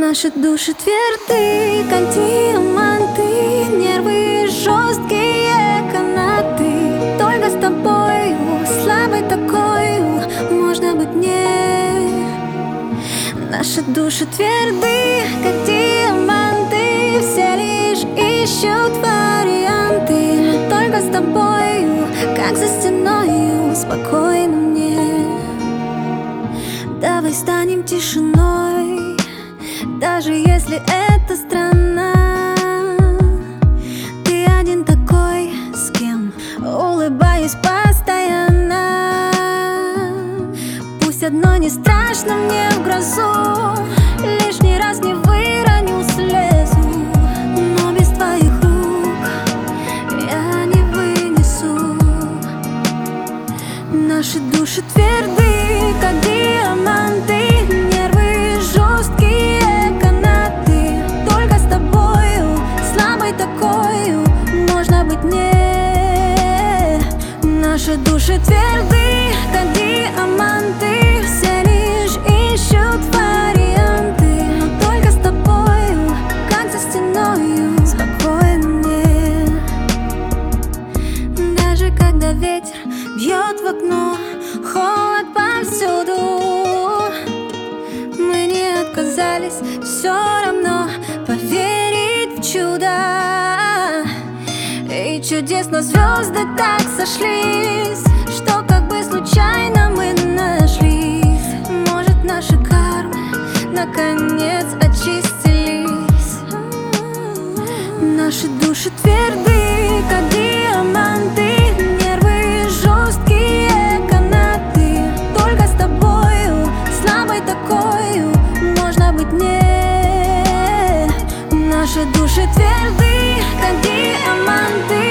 Наши души тверды, как диаманты, нервы жесткие канаты. Только с тобою, слабой такою, можно быть мне. Наши души тверды, как диаманты, все лишь ищут варианты. Только с тобою, как за стеною, спокойно мне. Давай станем тишиной, даже если это странно. Ты один такой, с кем улыбаюсь постоянно. Пусть одно не страшно мне в грозу, лишний раз не выроню слезу, но без твоих рук я не вынесу. Наши души тверды, как диаманты, нервы жесткие канаты. Только с тобою, слабой такою, можно быть мне. Наши души тверды, как диаманты, все лишь ищут варианты. Но только с тобою, как за стеною, спокойно мне. Даже когда ветер бьет в окно, холод повсюду, мы не отказались все равно поверить в чудо. И чудесно звезды так сошлись, что как бы случайно мы нашлись. Может, наши кармы наконец очистились. Наши души тверды, как диаманты, нервы жесткие канаты. Только с тобою, слабой такою, можно быть мне. Наши души тверды, как диаманты.